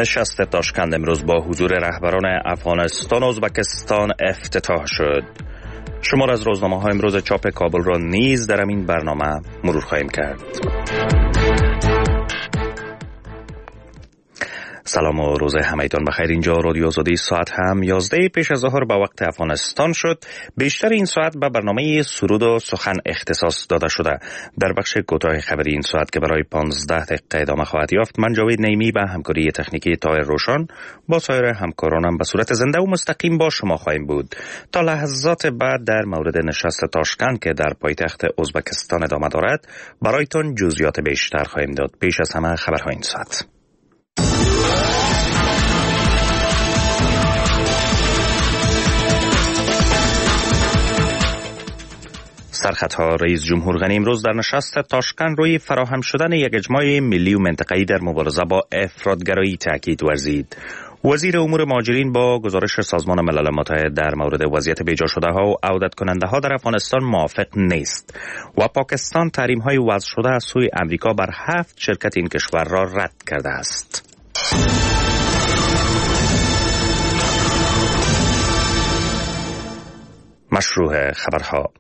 نشست تاشکند امروز با حضور رهبران افغانستان و ازبکستان افتتاح شد. شمار از روزنامه‌های امروز چاپ کابل را نیز در این برنامه مرور خواهیم کرد. سلام و روز همگیتان بخیر. اینجا رادیو آزادی ساعت هم 11 پیش از ظهر به وقت افغانستان شد. بیشتر این ساعت به برنامه سرود و سخن اختصاص داده شده. در بخش کوتاه خبری این ساعت که برای 15 دقیقه ادامه خواهد یافت، من جاوید نیمی به همکاری تکنیکی طاهر روشن با سایر همکارانم به صورت زنده و مستقیم با شما خواهیم بود. تا لحظات بعد در مورد نشست تاشکند که در پایتخت ازبکستان ادامه دارد برایتان جزئیات بیشتر خواهیم داد. پیش از همه خبرهای این ساعت. سرخطها: رئیس جمهور غنی امروز در نشست تاشکند روی فراهم شدن یک اجماع ملی و منطقه‌ای در مبارزه با افراطگرایی تاکید ورزید. وزیر امور مهاجرین با گزارش سازمان ملل متحد در مورد وضعیت بیجا شده ها و عودت کننده ها در افغانستان موافق نیست و پاکستان تحریم های وضع شده از سوی امریکا بر 7 شرکت این کشور را رد کرده است. مشروع خبرها: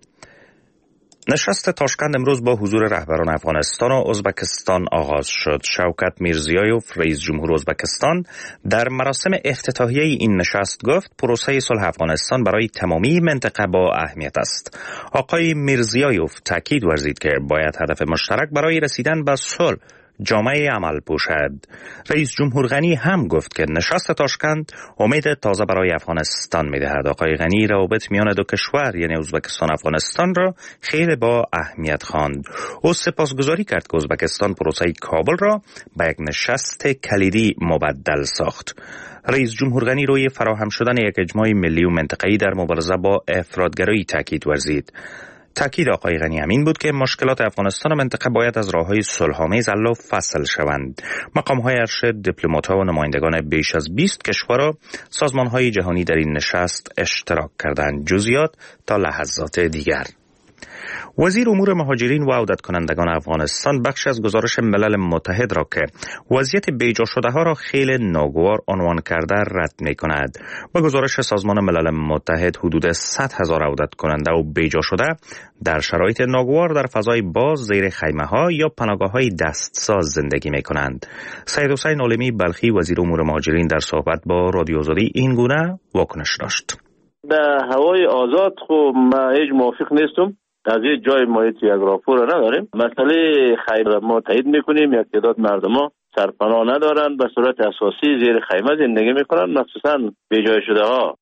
نشست تاشکند امروز با حضور رهبران افغانستان و ازبکستان آغاز شد. شوکت میرزیایوف رئیس جمهور ازبکستان در مراسم افتتاحیه این نشست گفت پروسه صلح افغانستان برای تمامی منطقه با اهمیت است. آقای میرزیایوف تاکید ورزید که باید هدف مشترک برای رسیدن به صلح جامعه عمل پوشد. رئیس جمهور غنی هم گفت که نشست تاشکند امید تازه برای افغانستان می‌دهد. آقای غنی روابط میان دو کشور یعنی ازبکستان و افغانستان را خیلی با اهمیت خواند. او سپاسگزاری کرد که ازبکستان پروسه کابل را به یک نشست کلیدی مبدل ساخت. رئیس جمهور غنی روی فراهم شدن یک اجماع ملی و منطقه‌ای در مبارزه با افراطگرایی تاکید ورزید. تاکید آقای غنی همین بود که مشکلات افغانستان و منطقه باید از راه‌های صلح‌آمیز حل و فصل شوند. مقام‌های ارشد، دیپلمات‌ها و نمایندگان بیش از 20 کشور و سازمان‌های جهانی در این نشست اشتراک کردند. جزئیات تا لحظات دیگر. وزیر امور مهاجرین و عودت کنندگان افغانستان بخش از گزارش ملل متحد را که وضعیت بیجا شده ها را خیلی ناگوار عنوان کرده رد می کند. با گزارش سازمان ملل متحد حدود 100,000 عودت کننده و بیجا شده در شرایط ناگوار در فضای باز زیر خیمه ها یا پناهگاه های دستساز زندگی می کنند. سید حسین عالمی بلخی وزیر امور مهاجرین در صحبت با رادیو آزادی این گونه واکنش داشت. در هوای آزاد خب ما هیچ موافق نیستم. از یک جای ما یک راپور نداریم. مسئله خیر ما تایید میکنیم. یک تعداد مردم ها سرپناه ندارن، به صورت اساسی زیر خیمه زندگی میکنن، مخصوصا بیجای شده ها.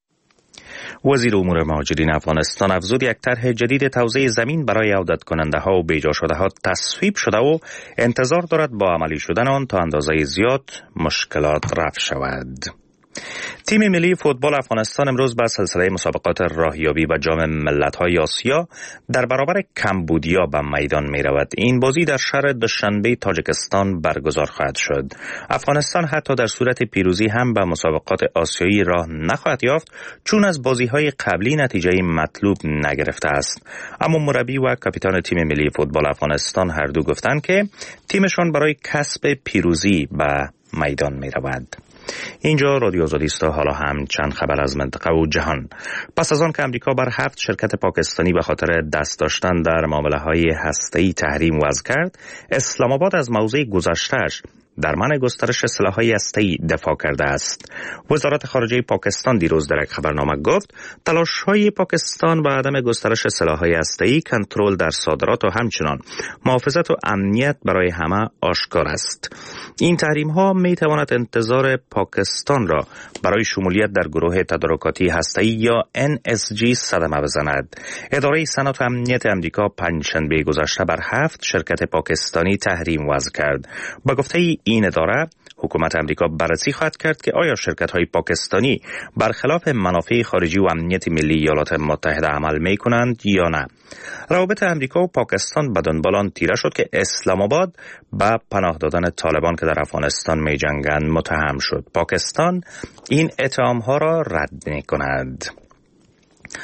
وزیر امور مهاجرین افغانستان افزود یک طرح جدید توزیع زمین برای عودت کننده ها و بیجا شده ها تصویب شده و انتظار دارد با عملی شدن آن تا اندازه زیاد مشکلات رفع شود. تیم ملی فوتبال افغانستان امروز به سلسله مسابقات راهیابی و جام ملت‌های آسیا در برابر کمبودیا به میدان می‌رود. این بازی در شهر دوشنبه تاجیکستان برگزار خواهد شد. افغانستان حتی در صورت پیروزی هم به مسابقات آسیایی راه نخواهد یافت چون از بازی‌های قبلی نتیجه مطلوب نگرفته است. اما مربی و کاپیتان تیم ملی فوتبال افغانستان هر دو گفتند که تیمشان برای کسب پیروزی به میدان می‌رود. اینجا رادیو آزادی است. حالا هم چند خبر از منطقه و جهان. پس از آن که امریکا بر 7 شرکت پاکستانی به خاطر دست داشتن در معامله‌های هسته‌ای تحریم وضع کرد، اسلام آباد از موضع گذشته‌اش در منع گسترش سلاح‌های هسته‌ای دفاع کرده است. وزارت خارجه پاکستان دیروز در یک خبرنامه گفت تلاش‌های پاکستان به عدم گسترش سلاح‌های هسته‌ای، کنترل در صادرات و همچنان محافظت و امنیت برای همه آشکار است. این تحریم‌ها می‌تواند انتظار پاکستان را برای شمولیت در گروه تدارکاتی هسته‌ای یا NSG صدمه بزند. اداره صنعت و امنیت امریکا پنجشنبه گذشته بر 7 شرکت پاکستانی تحریم وضع کرد. با گفته این اداره حکومت امریکا بررسی خواهد کرد که آیا شرکت‌های پاکستانی برخلاف منافع خارجی و امنیت ملی ایالات متحده عمل می‌کنند یا نه. روابط امریکا و پاکستان به دنبال آن تیره شد که اسلام آباد به پناه دادن طالبان که در افغانستان می‌جنگند متهم شد. پاکستان این اتهام‌ها را رد می‌کند.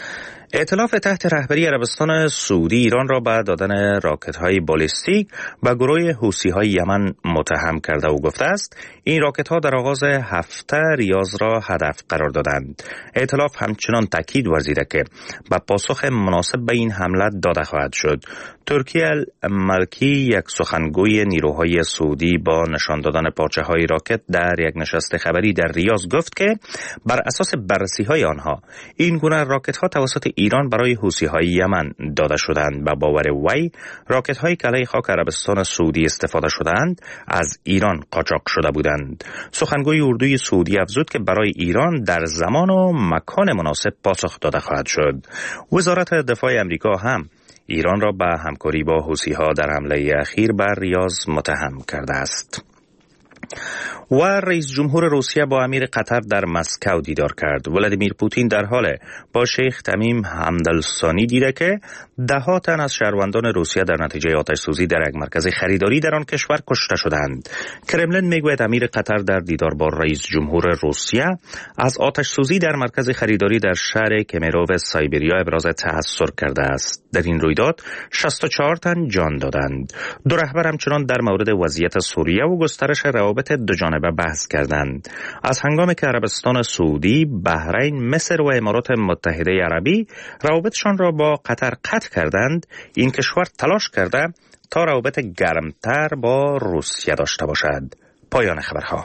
ائتلاف تحت رهبری عربستان سعودی ایران را به دادن راکت‌های بالستیک و گروه حوثی‌های یمن متهم کرده و گفته است این راکت‌ها در آغاز هفته ریاض را هدف قرار دادند. ائتلاف همچنان تاکید ورزیده که به پاسخ مناسب به این حمله داده خواهد شد. ترکی الملکی، یک سخنگوی نیروهای سعودی، با نشان دادن پارچه‌های راکت در یک نشست خبری در ریاض گفت که بر اساس بررسی‌های آنها این گونه راکت‌ها توسط ایران برای حوثی‌های یمن داده شدند. به باور وی راکت‌هایی که علیه خاک عربستان سعودی استفاده شدند از ایران قاچاق شده بودند. سخنگوی اردوی سعودی افزود که برای ایران در زمان و مکان مناسب پاسخ داده خواهد شد. وزارت دفاع آمریکا هم ایران را به همکاری با حوثی‌ها در حمله اخیر بر ریاض متهم کرده است. و رئیس جمهور روسیه با امیر قطر در مسکو دیدار کرد. ولادیمیر پوتین در حال با شیخ تمیم حمدالثانی دیده که ده‌ها تن از شهروندان روسیه در نتیجه آتش‌سوزی در یک مرکز خریداری در آن کشور کشته شدند. کرملین میگوید امیر قطر در دیدار با رئیس جمهور روسیه از آتش‌سوزی در مرکز خریداری در شهر کمیروو سایبریا ابراز تأثر کرده است. در این رویداد 64 تن جان دادند. دو رهبر همچنان در مورد وضعیت سوریه و گسترش روابط دوجانبه بحث کردند. از هنگامی که عربستان سعودی، بحرین، مصر و امارات متحده عربی روابطشان را با قطر قطع کردند، این کشور تلاش کرده تا روابط گرمتر با روسیه داشته باشد. پایان خبرها.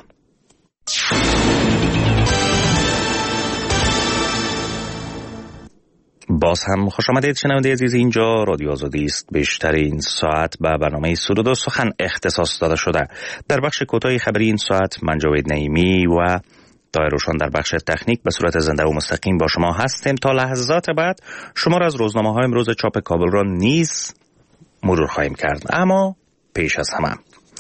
باز هم خوش آمدید شنونده عزیز، اینجا رادیو آزادی است. بیشتر این ساعت به برنامه سرود و سخن اختصاص داده شده. در بخش کوتاه خبری این ساعت من جاوید نعیمی و طاهر روشن در بخش تکنیک به صورت زنده و مستقیم با شما هستیم. تا لحظات بعد شما را از روزنامه‌های امروز چاپ کابل را نیز مرور خواهیم کرد. اما پیش از همه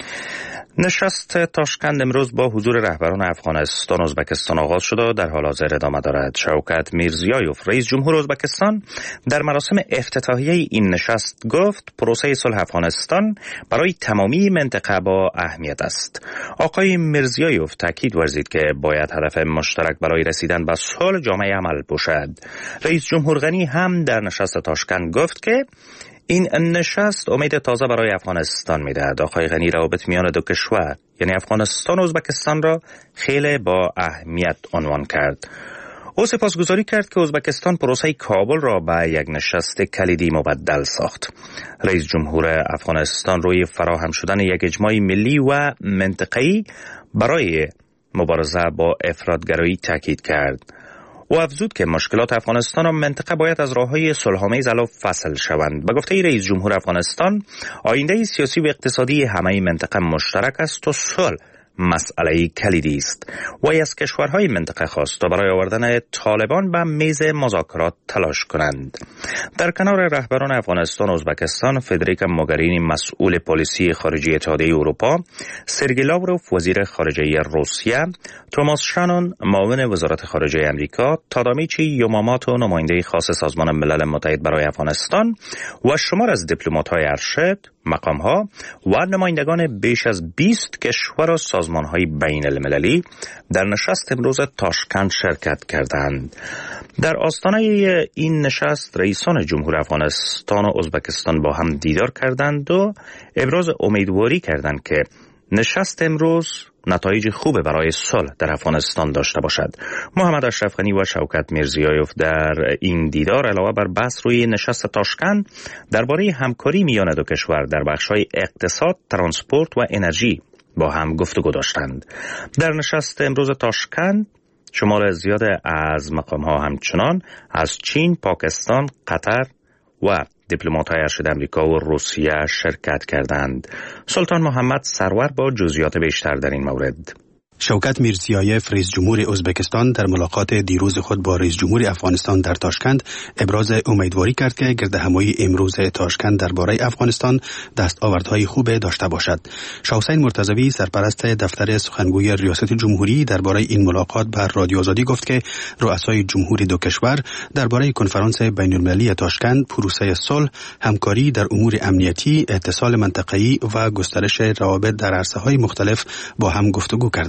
نشست تاشکند امروز با حضور رهبران افغانستان و ازبکستان آغاز شده و در حال حاضر ادامه دارد. شوکت میرزیایوف رئیس جمهور ازبکستان در مراسم افتتاحیه این نشست گفت پروسه صلح افغانستان برای تمامی منطقه با اهمیت است. آقای میرزیایوف تاکید ورزید که باید هدف مشترک برای رسیدن به صلح جامع عمل باشد. رئیس جمهور غنی هم در نشست تاشکند گفت که این نشست امید تازه برای افغانستان میدهد. آقای غنی روابط میان دو کشور یعنی افغانستان و ازبکستان را خیلی با اهمیت عنوان کرد. او سپاسگزاری کرد که ازبکستان پروسه کابل را به یک نشست کلیدی مبدل ساخت. رئیس جمهور افغانستان روی فراهم شدن یک اجماع ملی و منطقه‌ای برای مبارزه با افراطگرایی تاکید کرد. او افزود که مشکلات افغانستان و منطقه باید از راه‌های صلح‌آمیز حل و فصل شوند. به گفته رئیس جمهور افغانستان آینده سیاسی و اقتصادی همه منطقه مشترک است و صلح مسئله کلیدی است. وی از کشورهای منطقه خواست تا برای آوردن طالبان به میز مذاکرات تلاش کنند. در کنار رهبران افغانستان و ازبکستان، فدریکا موگرینی مسئول پالیسی خارجی اتحادیه اروپا، سرگئی لاوروف وزیر خارجه روسیه، توماس شانون معاون وزارت خارجه آمریکا، تادامیچی یوماماتو نماینده خاص سازمان ملل متحد برای افغانستان و شمار از دیپلمات‌های ارشد، مقام‌ها و نمایندگان بیش از 20 کشور و سازمان‌های بین المللی در نشست امروز تاشکند شرکت کردند. در آستانه این نشست رئیسان جمهور افغانستان و ازبکستان با هم دیدار کردند و ابراز امیدواری کردند که نشست امروز نتایج خوب برای صلح در افغانستان داشته باشد. محمد اشرف غنی و شوکت میرزیایوف در این دیدار علاوه بر بحث روی نشست تاشکند درباره همکاری میان دو کشور در بخش‌های اقتصاد، ترانسپورت و انرژی با هم گفتگو داشتند. در نشست امروز تاشکند شمار زیاد از مقام‌ها همچنان از چین، پاکستان، قطر و دیپلمات‌های ارشد آمریکا و روسیه شرکت کردند. سلطان محمد سرور با جزئیات بیشتر در این مورد. شوکت میرزیایف رئیس جمهور ازبکستان در ملاقات دیروز خود با رئیس جمهور افغانستان در تاشکند ابراز امیدواری کرد که گردهمایی امروز تاشکند درباره افغانستان دستاوردهای خوب داشته باشد. شاحسین مرتضوی سرپرست دفتر سخنگوی ریاست جمهوری درباره این ملاقات بر رادیو آزادی گفت که رؤسای جمهور دو کشور درباره کنفرانس بین‌المللی تاشکند، پروسه صلح، همکاری در امور امنیتی، اتصال منطقه‌ای و گسترش روابط در عرصه‌های مختلف با هم گفتگو کردند.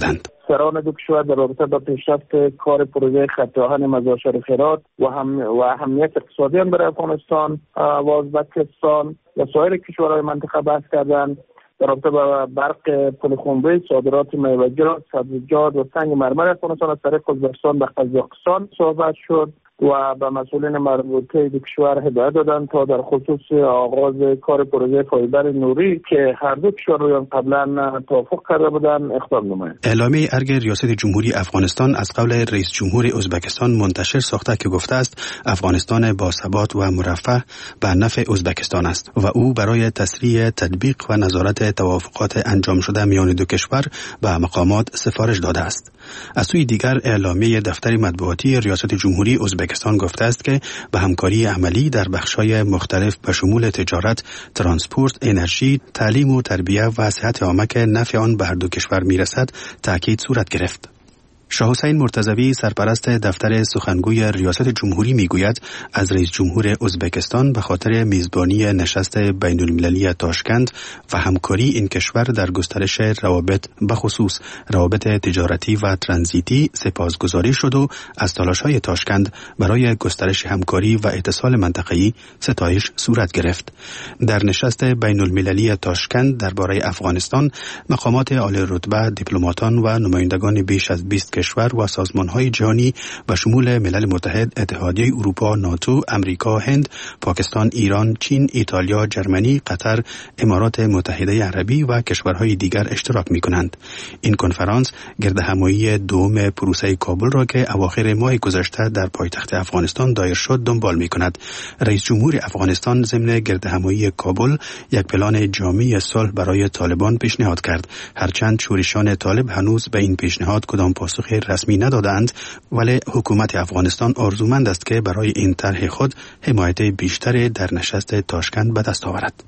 افسران دو کشور در رابطه با پیشرفت کار پروژه خط آهن مزار شریف هرات و اهمیت اقتصادی برای افغانستان و ازبکستان و سایر کشورهای منطقه بحث کردند. در رابطه با برق پل خنبه، صادرات میوه‌جات، سبزیجات و سنگ مرمر افغانستان از طریق ازبکستان به قزاقستان صحبت شد و به مسئولین مربوطه دو کشور هدایت دادند تا در خصوص آغاز کار پروژه فایبر نوری که هر دو کشور روی قبلا توافق کرده بودند اقدام نمایند. اعلامیه ارگ ریاست جمهوری افغانستان از قول رئیس جمهور ازبکستان منتشر ساخته که گفته است افغانستان با ثبات و مرفه به نفع ازبکستان است و او برای تسریع تطبیق و نظارت توافقات انجام شده میان دو کشور به مقامات سفارش داده است. از سوی دیگر اعلامیه دفتر مطبوعاتی ریاست جمهوری ازبکستان گفته است که به همکاری عملی در بخش‌های مختلف به شمول تجارت، ترانسپورت، انرژی، تعلیم و تربیت و صحت عامه که نفع آن به هر دو کشور میرسد تأکید صورت گرفت. شاه حسین مرتضوی سرپرست دفتر سخنگوی ریاست جمهوری میگوید از رئیس جمهور ازبکستان به خاطر میزبانی نشست بین المللی تاشکند و همکاری این کشور در گسترش روابط بخصوص روابط تجارتی و ترانزیتی سپاسگزاری شد و از تلاش‌های تاشکند برای گسترش همکاری و اتصال منطقه‌ای ستایش صورت گرفت. در نشست بین المللی تاشکند درباره افغانستان مقامات عالی رتبه، دیپلماتان و نمایندگان بیش از 20 کشور و سازمان‌های جهانی و شمول ملل متحد، اتحادیه اروپا، ناتو، امریکا، هند، پاکستان، ایران، چین، ایتالیا، جرمنی، قطر، امارات متحده عربی و کشورهای دیگر اشتراک می‌کنند. این کنفرانس گردهمایی دوم پروسه کابل را که اواخر ماه گذشته در پایتخت افغانستان دایر شد دنبال می‌کند. رئیس جمهور افغانستان ضمن گردهمایی کابل یک پلان جامع صلح برای طالبان پیشنهاد کرد. هرچند شورشان طالب هنوز به این پیشنهاد کدام پاسخ رسمی ندادند، ولی حکومت افغانستان آرزومند است که برای این طرح خود حمایت بیشتر در نشست تاشکند به دست آورد.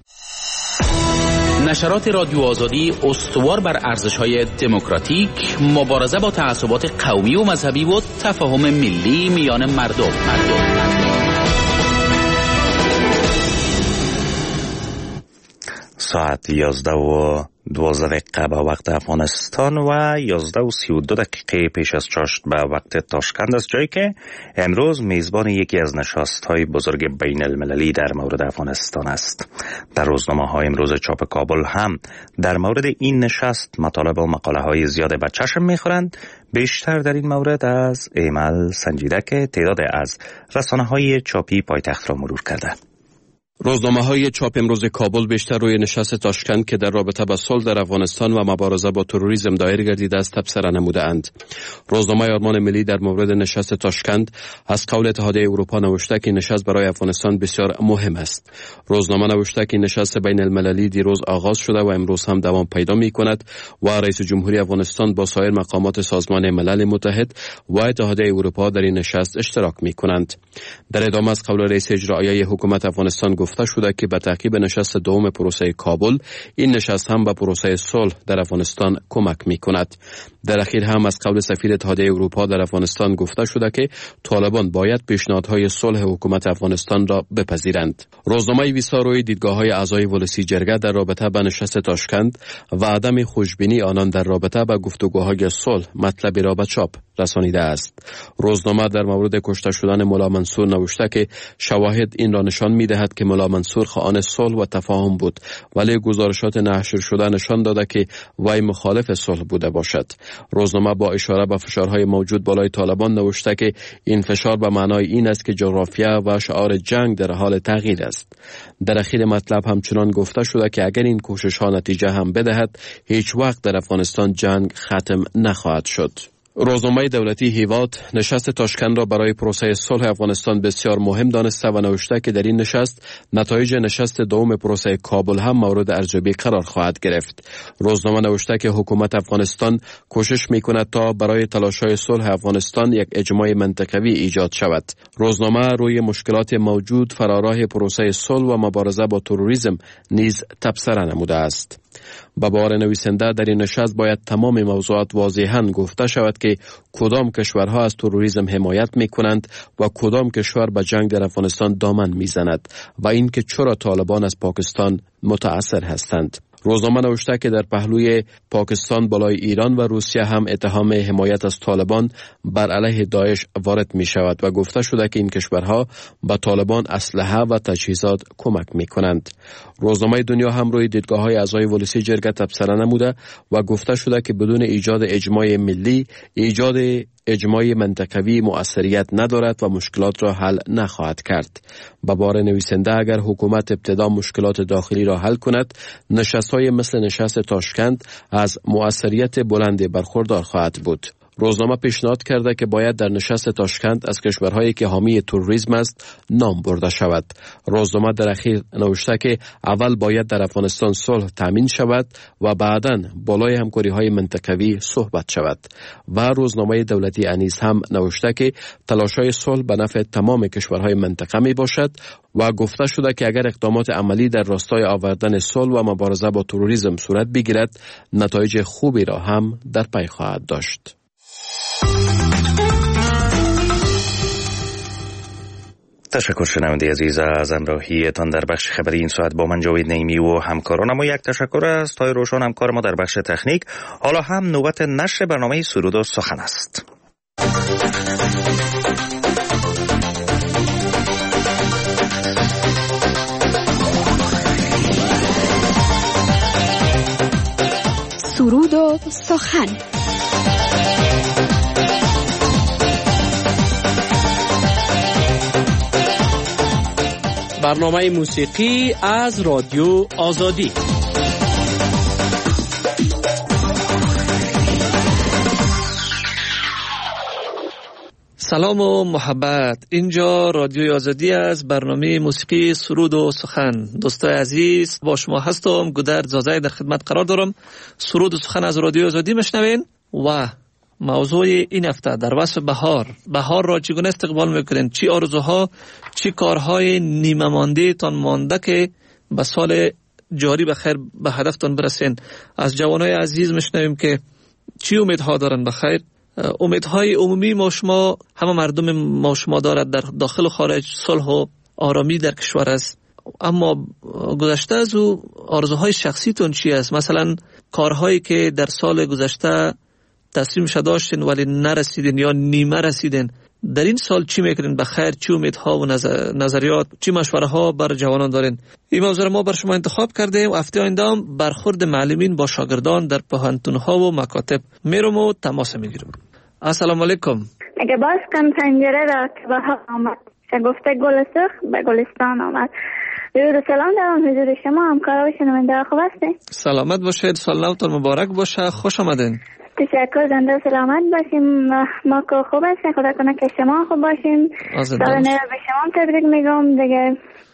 نشرات رادیو آزادی استوار بر ارزش‌های دموکراتیک، مبارزه با تعصبات قومی و مذهبی و تفاهم ملی میان مردم. ساعت 11:12 به وقت افغانستان و 11:32 پیش از چاشت به وقت تاشکند است، جایی که امروز میزبان یکی از نشست‌های بزرگ بین المللی در مورد افغانستان است. در روزنامه‌های امروز چاپ کابل هم در مورد این نشست مطالب و مقاله‌های زیاده به چشم می‌خورند. بیشتر در این مورد از ایمل سنجیده که تعداد از رسانه‌های چاپی پایتخت را مرور کرده. روزنامه‌های چاپ امروز کابل بیشتر روی نشست تاشکند که در رابطه با صلح در افغانستان و مبارزه با تروریسم دایر گردیده است تبصره نموده‌اند. روزنامه آرمان ملی در مورد نشست تاشکند از قول اتحادیه اروپا نوشته که نشست برای افغانستان بسیار مهم است. روزنامه نوشته که نشست بین المللی دیروز آغاز شده و امروز هم دوام پیدا می‌کند و رئیس جمهوری افغانستان با سایر مقامات سازمان ملل متحد و اتحادیه اروپا در این نشست اشتراک می‌کنند. در ادامه از قول رئیس اجرایی حکومت افغانستان گفته شده که به تعقیب نشست دوم پروسه کابل، این نشست هم به پروسه صلح در افغانستان کمک می‌کند. در اخیر هم از قول سفیر اتحادیه اروپا در افغانستان گفته شده که طالبان باید پیشنهادهای صلح حکومت افغانستان را بپذیرند. روزنامه ویسا روی دیدگاه‌های اعضای ولسی جرگه در رابطه با نشست تاشکند و عدم خوشبینی آنان در رابطه با گفتگوهای صلح مطلبی را به چاپ رسانیده است. روزنامه در مورد کشته شدن مولا منصور نوشته که شواهد این را نشان می‌دهد که مولا منصور خواهان صلح و تفاهم بود، ولی گزارشات نشر شده نشان داده که وی مخالف صلح بوده باشد. روزنامه با اشاره به فشارهای موجود بالای طالبان نوشته که این فشار به معنای این است که جغرافیا و شعار جنگ در حال تغییر است. در اخیر مطلب همچنان گفته شده که اگر این کوشش‌ها نتیجه هم بدهد، هیچ وقت در افغانستان جنگ ختم نخواهد شد. روزنامه دولتی هیواد نشست تاشکند را برای پروسه صلح افغانستان بسیار مهم دانسته و نوشته که در این نشست نتایج نشست دوم پروسه کابل هم مورد ارزیابی قرار خواهد گرفت. روزنامه نوشته که حکومت افغانستان کوشش می‌کند تا برای تلاش‌های صلح افغانستان یک اجماع منطقوی ایجاد شود. روزنامه روی مشکلات موجود فراراه پروسه صلح و مبارزه با تروریسم نیز تبصره نموده است. به باور نویسنده در این نشست باید تمام موضوعات واضحاً گفته شود که کدام کشورها از تروریسم حمایت می‌کنند و کدام کشور به جنگ در افغانستان دامن می‌زند و اینکه چرا طالبان از پاکستان متأثر هستند. روزنامه نوشته که در پهلوی پاکستان بالای ایران و روسیه هم اتهام حمایت از طالبان بر علیه داعش وارد می شود و گفته شده که این کشورها به طالبان اسلحه و تجهیزات کمک می کنند. روزنامه دنیا هم روی دیدگاه های اعضای ولسی جرگه تبصره نموده و گفته شده که بدون ایجاد اجماع ملی، ایجاد اجماع منطقوی مؤثریت ندارد و مشکلات را حل نخواهد کرد. به بار نویسنده اگر حکومت ابتدا مشکلات داخلی را حل کند، نشست‌های مثل نشست تاشکند از مؤثریت بلندی برخوردار خواهد بود. روزنامه پیشنهاد کرده که باید در نشست تاشکند از کشورهایی که حامی تروریسم است نام برده شود. روزنامه در اخیر نوشته که اول باید در افغانستان صلح تامین شود و بعداً بالای همکاری‌های منطقوی صحبت شود. و روزنامه دولتی انیس هم نوشته که تلاش‌های صلح به نفع تمام کشورهای منطقه می باشد و گفته شده که اگر اقدامات عملی در راستای آوردن صلح و مبارزه با تروریسم صورت بگیرد، نتایج خوبی را هم در پی خواهد داشت. تشکر شنونده عزیز از همراهیتان در بخش خبری این ساعت با من جاوید نعیمی و همکارانم و یک تشکر از تای روشان همکار ما در بخش تکنیک. حالا هم نوبت نشر برنامه سرود و سخن است. سرود و سخن. برنامه موسیقی از رادیو آزادی. سلام و محبت. اینجا رادیو آزادی از برنامه موسیقی سرود و سخن. دوستای عزیز، با شما هستم. گودرد زازای در خدمت قرار دارم. سرود و سخن از رادیو آزادی میشنوین و موضوع این هفته در وصف بهار را چگونه استقبال میکنین؟ چی آرزوها، چی کارهای نیمه مانده تان مانده که به سال جاری بخیر به هدفتان برسین؟ از جوانای عزیز میشنویم که چی امیدها دارن بخیر. امیدهای عمومی ما شما، همه مردم ما شما دارد در داخل و خارج صلح و آرامی در کشور است. اما گذشته از او آرزوهای شخصیتون چی است؟ مثلا کارهایی که در سال گذشته تصمیم شده داشتین ولی نرسیدین یا نیمه رسیدین، در این سال چی میکنین بخیر؟ چی امیدها و نظریات، چی مشوره ها بر جوانان دارین؟ این موضوع ما بر شما انتخاب کردیم. هفته آینده هم برخورد معلمین با شاگردان در پوهنتون ها و مکاتب میرم و تماس میگیرم. السلام علیکم. اگه باز کن پنجره را که بهار آمد، شگفته گل سرخ به گلستان آمد. درود و سلام دارم حضور شما همکارا و شنونده خوب هستین؟ سلامت باشید، سال نوتون مبارک باشه، خوش آمدین. تشکر، زنده سلامت باشیم. ما که خوب هستیم، خدا کنه که شما خوب باشیم. سال نو به شما تبریک میگم دیگه.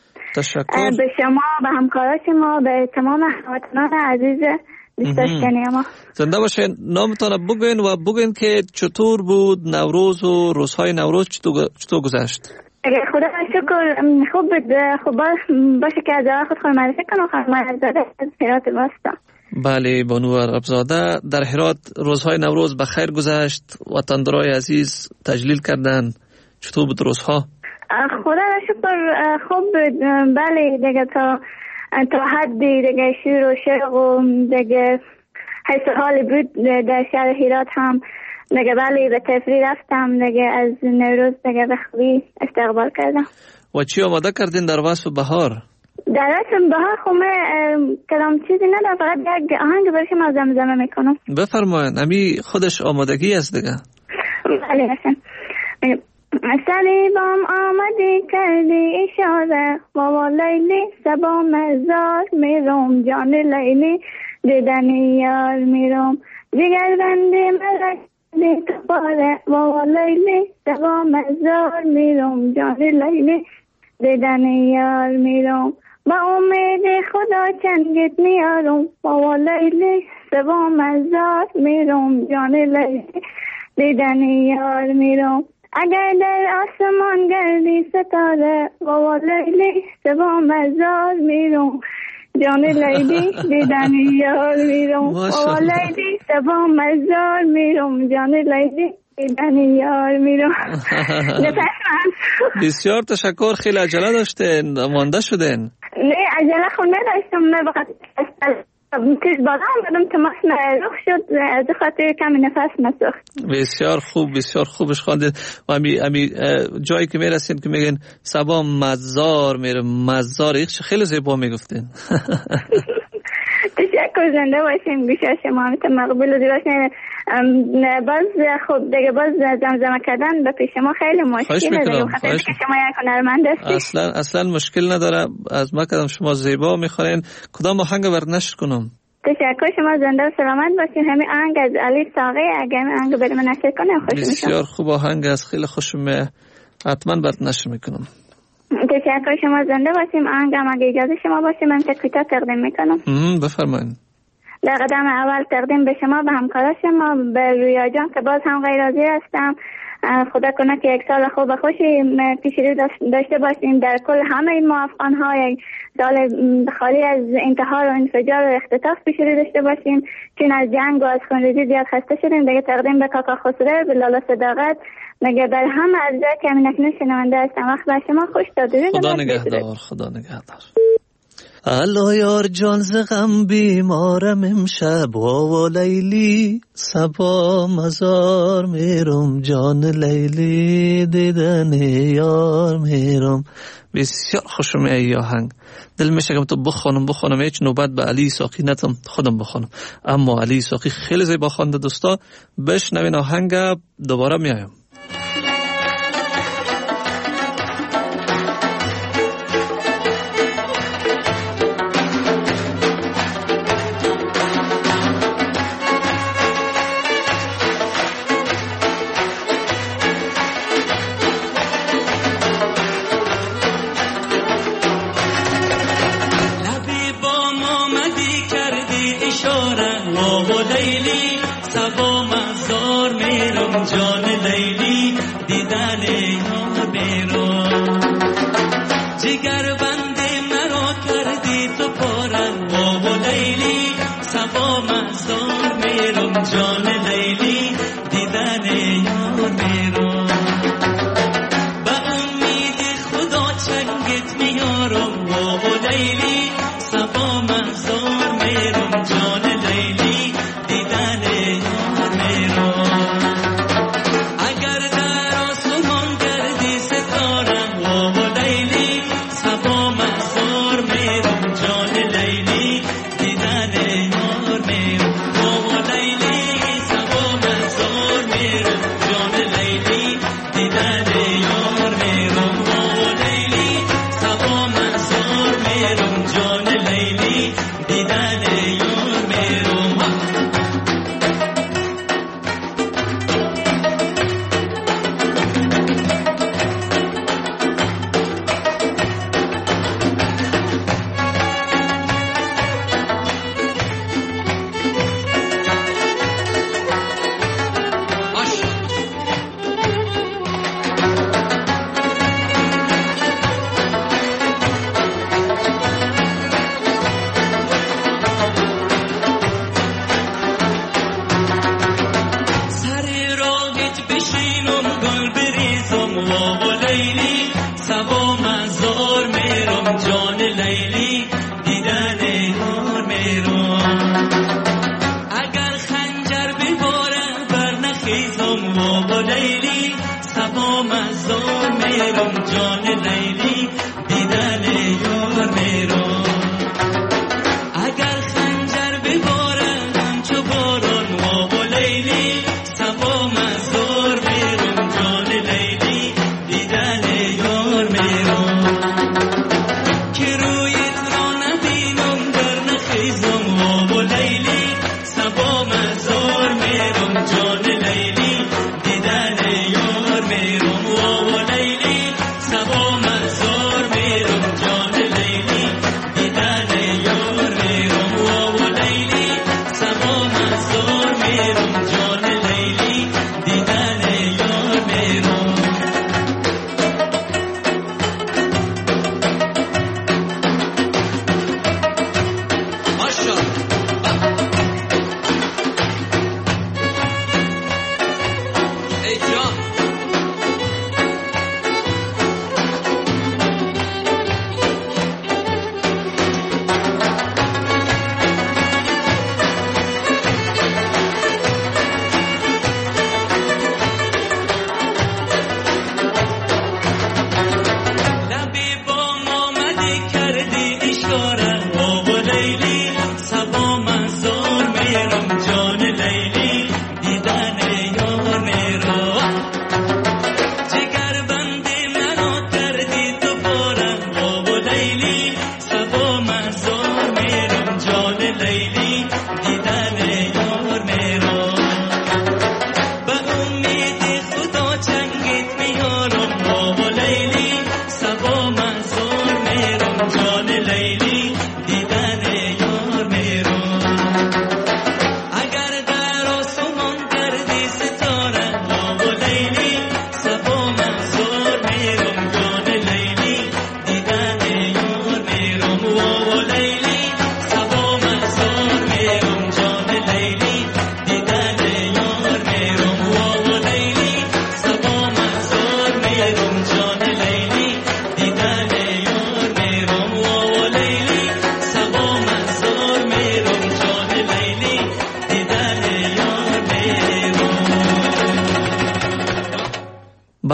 تشکر به شما، به همکارا شما، به تمام هموطنان عزیز دوست داشتنی ما. زنده باشین. نامتون بگوین و بگوین که چطور بود نوروز و روزهای نوروز چطور گذشت؟ خدا شکر خوب بود. خوب باشه که از خود معرفی کنم. خانم عربزاده از هرات واسطه. بله، بانو عربزاده در هرات روزهای نوروز بخیر گذشت. وطندارای عزیز تجلیل کردن. چطور بود روزها؟ خدا شکر خوب بود. بله دیگه تا حدی دیگه شور و شرق و دیگه حیث حال بود در شهر هرات هم دیگه. بله به تفریح رفتم دیگه، از نوروز دیگه به خوبی استقبال کردم. و چی آماده کردین در وصف بهار؟ در وصف بهار خمه کلام چیزی ندارم، فقط یک آهنگ برشم از زمزمه میکنم. بفرمایید. امی خودش آمادگی است دیگه. بله هستن. سلیبام آمدی کردی اشاره، بابا لیلی سبا مزار میروم، جان لیلی دیدن یار میروم، دیگر بندی ملک دی تباره، بابا لیلی سبا مزار میروم، جان لیلی دیدن یار میروم، با امید خدا چنگت میارم، بابا لیلی سبا مزار میروم، جان لیلی دیدن یار میروم. اگر در آسمان گردی ستاره، بابا لیلی سبا مزار میروم، جان لیلی دیدن یار میروم، بابا لیلی سبا مزار میروم، جان لیلی دیدن یار میروم. بسیار تشکر. خیلی عجله داشتین، مانده شدین؟ نه عجله خود نداشتم، نه بخاطر تیز بادم بدم تماس رخ شد از خاطر کمی نفس مسخت. بسیار خوب، بسیار خوبش خواندید. و امی جایی که میرسین که میگن سبا مزار میره مزار، ایخش خیلی زیبا میگفتین. تشکر، زنده باشین. گوشه شما همیشه مقبول و دیباشین. باز خب دیگه باز زمزمه کردن به پیش ما خیلی مشکله دیگه، خاطر که شما یک هنرمند هستید. اصلا مشکل نداره. از ما کدام شما زیبا میخورین. کدام آهنگ برات نشر کنم؟ تشکر، شما زنده و سلامت باشین. همین آهنگ از علی ساقی اگه همین آهنگ بریم نشر کنم خوش میشم. بسیار خوب آهنگ است، خیلی خوشم، حتما برات نشر میکنم. تشکر، شما زنده باشیم. آهنگم اگه اجازه شما باشه من تکلیتا تقدیم میکنم. بفرمایید. در قدم اول تقدیم به شما، به همکارا شما، به رویا جان که باز هم غیر حاضر هستم. خدا کنه که یک سال خوب و خوشی پیش رو داشته باشیم. در کل همه ما افغان ها یک سال خالی از انتحار و انفجار و اختطاف پیش رو داشته باشیم، چون از جنگ و از خونریزی زیاد خسته شدیم. دیگه تقدیم به کاکا خسرو، به لالا صداقت، مگه بر همه از جایی که همین اکنون شنونده هستم. وقت بر شما خوش داده. خدا نگهدار. خدا نگهدار. الا یار جان ز غم بیمارم امشب، و لیلی صبا مزار میرم، جان لیلی دیدن یار میرم. بسیار خوشم ای آهنگ. دل میشه که تو بخونم هیچ نوبت به علی ساقی نتم خودم بخونم، اما علی ساقی خیلی زیبا خوانده. دوستا بشنوین آهنگ، دوباره میایم. Sabon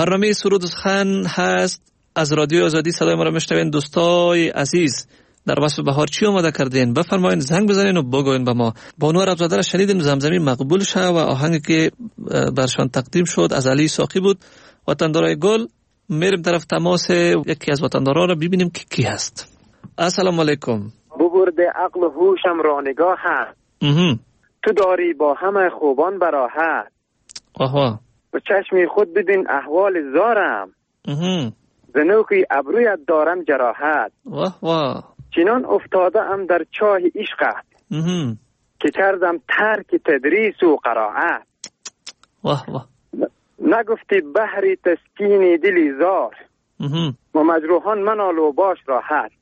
برنامه سرود و سخن هست. از رادیو آزادی صدای ما را میشنوین. دوستای عزیز در فصل بهار چی آماده کردین؟ بفرمایین، زنگ بزنین و بگوین به ما. بانو ربزاده را شنیدیم، زمزمه مقبول شد و آهنگی که برشان تقدیم شد از علی ساقی بود. وطندارای گل، میریم طرف تماس یکی از وطندارا را ببینیم که کی هست. السلام علیکم. ببرده عقل و هوشم را نگاه هست، تو داری با همه خوبان براحت. آها. به چشمی خود ببین احوال زارم، زنوکی ابرویت دارم جراحت. واه واه. چنان افتاده ام در چاه عشقت، که کردم ترک تدریس و قرائت. واه واه. نگفتی بحری تسکین دلی زار، و مجروحان منال و باش راحت.